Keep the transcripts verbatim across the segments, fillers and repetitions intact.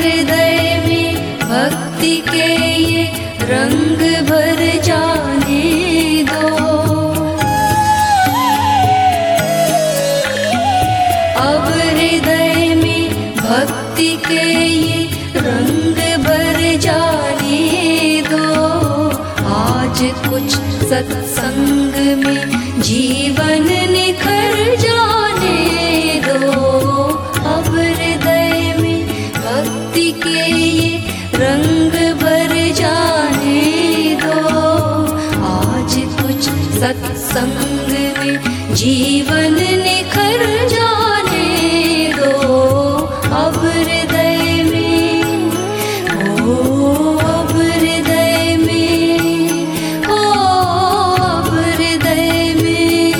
हृदय में भक्ति के ये रंग भर जाने दो। अब हृदय में भक्ति के ये रंग भर जाने दो। आज कुछ सत्संग में जीवन निखर जाने दो। अब हृदय में भक्ति के ये रंग भर जाने दो। आज कुछ सत्संग में जीवन निखर जाने दो। अब हृदय में ओ अब हृदय में ओ अब हृदय में।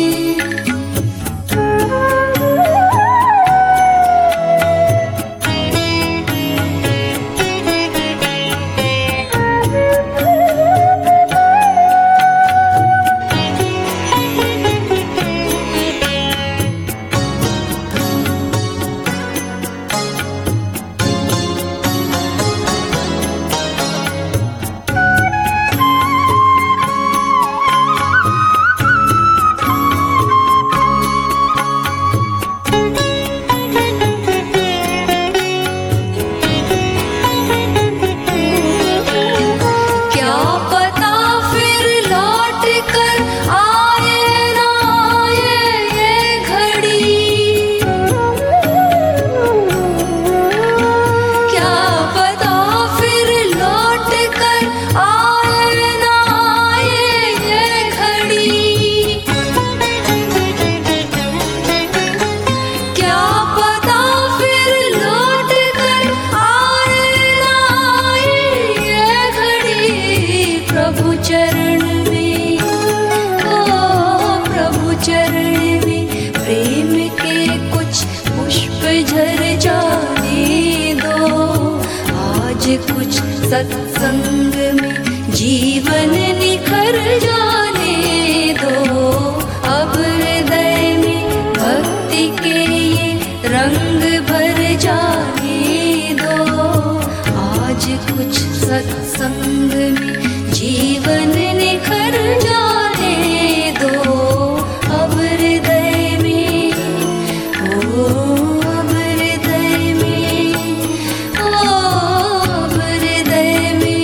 कुछ सत्संग में जीवन निखर जाने दो। अब हृदय में भक्ति के ये रंग भर जाने दो। आज कुछ सत्संग में जीवन निखर जाने दो। अब हृदय में ओ अब हृदय में ओ अब हृदय में।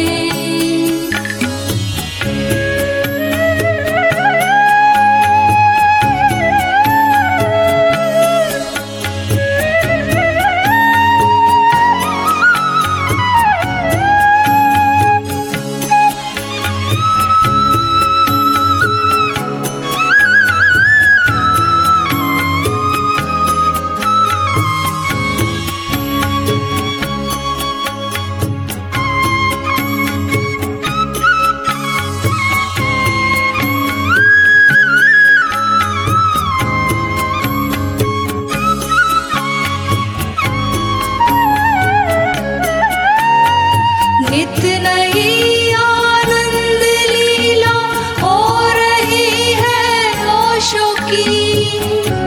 नित नई आनंद लीला हो रही है होशों की।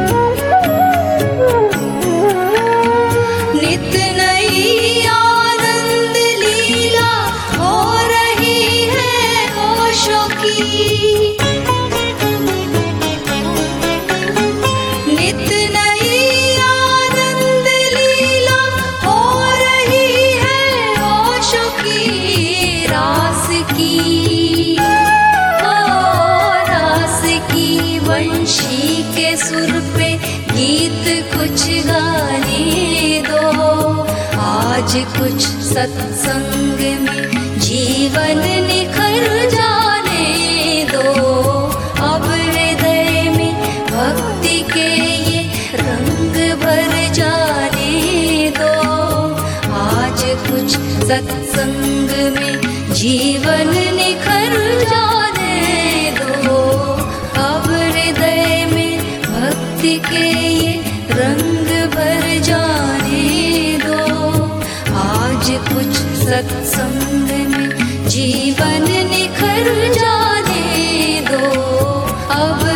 नित नई आनंद लीला हो रही है होशों की। नित नई आनंद लीला हो रही है होशों की। रास की ओ रास की वंशी के सुर पे गीत कुछ गाने दो। आज कुछ सत्संग में जीवन निखर जाने दो। अब हृदय में भक्ति के ये रंग भर जाने दो। आज कुछ सत्संग में जीवन निखर जाने दो। अब हृदय में भक्ति के ये रंग भर जाने दो। आज कुछ सत्संग में जीवन निखर जाने दो। अब